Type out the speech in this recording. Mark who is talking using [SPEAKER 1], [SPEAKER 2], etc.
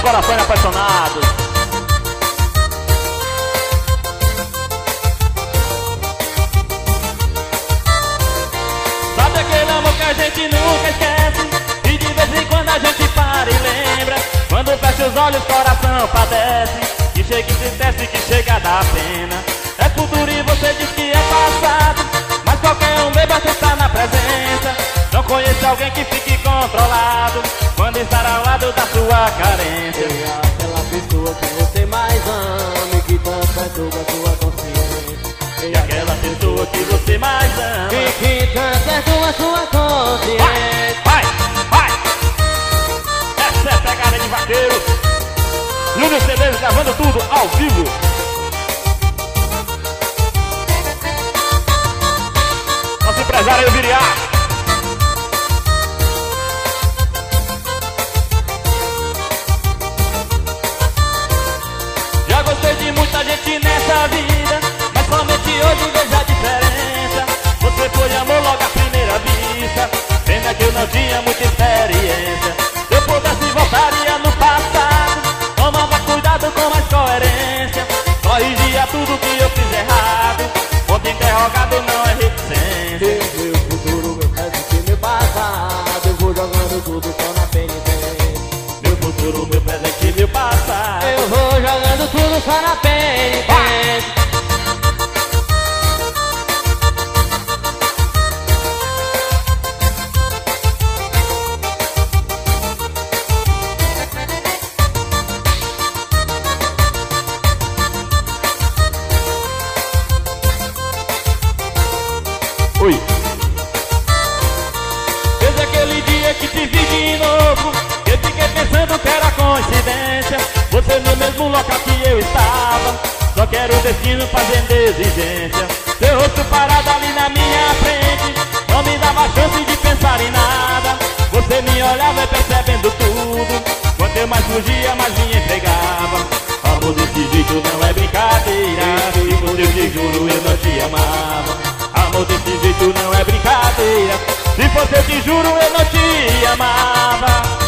[SPEAKER 1] corações apaixonados. Sabe aquele amor que a gente nunca esquece, e de vez em quando a gente para e lembra. Quando fecha os olhos, coração padece, que chega e se teste, que chega a dar pena. É futuro e você diz que é passado, mas qualquer um bem basta estar na presença. Não conheço alguém que fique controlado quando estar ao lado da sua carência.
[SPEAKER 2] E aquela pessoa que você mais ama e que tanto perturba sua consciência.
[SPEAKER 1] E aquela pessoa que você mais ama
[SPEAKER 2] e que tanto perturba sua consciência.
[SPEAKER 1] Vai, vai, vai! Essa é a pegada de vaqueiro. Júnior Cedeiros gravando tudo ao vivo. Nosso empresário Viriar. Já gostei de muita gente nessa vida, mas somente hoje vejo a diferença. Você foi amor logo à primeira vista, pena que eu não tinha muita experiência. Se eu pudesse voltaria no passado, tomava cuidado com mais coerência, corrigia tudo que eu fiz errado. Ponto interrogado não é reticência.
[SPEAKER 2] Meu futuro, meu presente e meu passado, eu vou jogando tudo só na penitência.
[SPEAKER 1] Meu futuro, meu presente e meu passado,
[SPEAKER 2] eu vou jogando tudo só na penitência.
[SPEAKER 1] Oi. Desde aquele dia que te vi de novo, eu fiquei pensando que era coincidência. Você no mesmo local que eu estava, só quero o destino fazendo exigência. Seu rosto parado ali na minha frente não me dava chance de pensar em nada. Você me olhava e percebendo tudo, quanto eu mais fugia, mais me entregava. Amor desse jeito não é brincadeira, se fosse eu te juro eu não te amava. Amor desse jeito não é brincadeira, se fosse eu te juro eu não te amava.